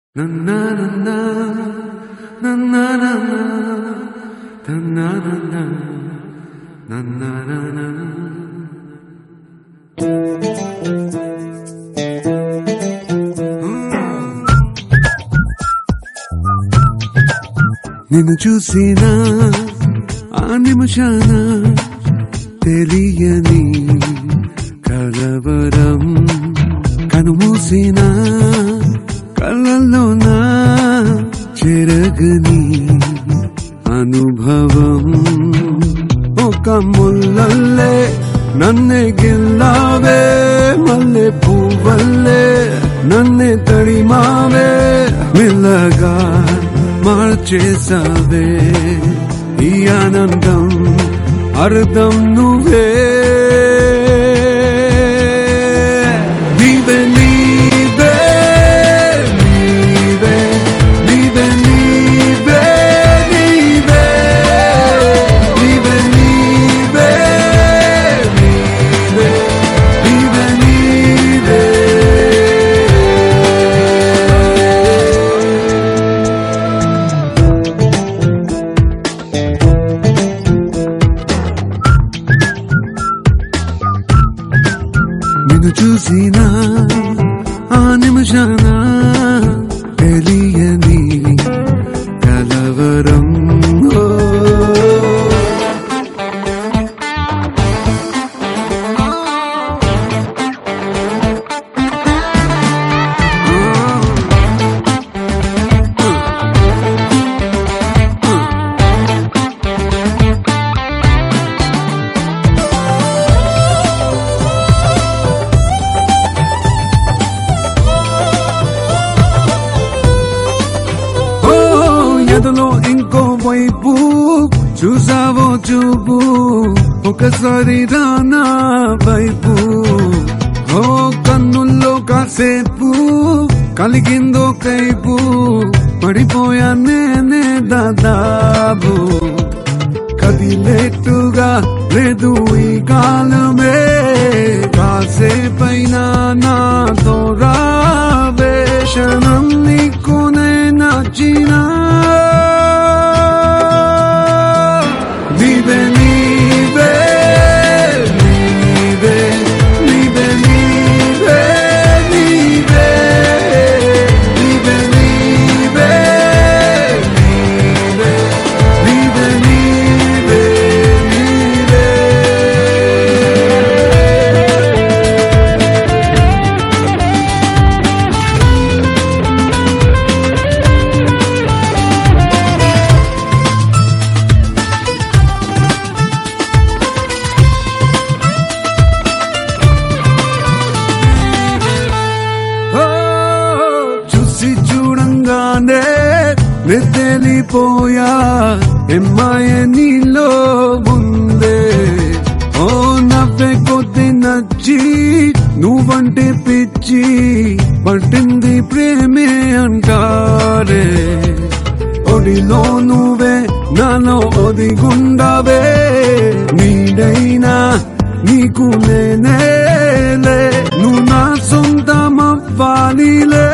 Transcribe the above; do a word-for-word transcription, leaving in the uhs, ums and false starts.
నిన్ను చూసిన ఆ నిమిషాన తెలియని కలవరం కనుమూసిన కళ్ళల్లోన చెరగని అనుభవం ఒక ముల్లల్లే నన్నే గిల్లావే మల్లె పువ్వల్లే నన్నే తడిమావే మెల్లగా మార్చేసావే ఈ ఆనందం అర్థం నువ్వే నీవే నీవే నీవే నీవే నీవే నీవే నీవే నీవే నీవే నీవే నిన్ను చూసిన ఆ నిమిషాన తెలియని కలవరం ఎదలో ఇంకో వైపు చూసావో చూపు ఒకసారి రానా వైపు ఓ కన్నుల్లో కాసేపు కలిగిందో కైపు పడిపోయా నేనే దాదాపు కదిలేట్టుగా లేదు ఈ కాలమే కాసేపైనా నాతో రావే క్షణం నీకునే నచ్చినా నీవే నీవే నీవే నీవే నీవే నీవే నీవే నీవే నీవే నీవే నీవే చూడంగానే తెలిపోయా ఎమ్మాయ నీలో ఉందే ఓ నవ్వే కొద్ది నచ్చి నువ్వంటే పిచ్చి పట్టింది ప్రేమే అంటారే ఒడిలో నువ్వే నాలో ఒదిగుండవే నీడైనా నీకు నేనేలే నువ్వు నా సొంతమవ్వాలిలే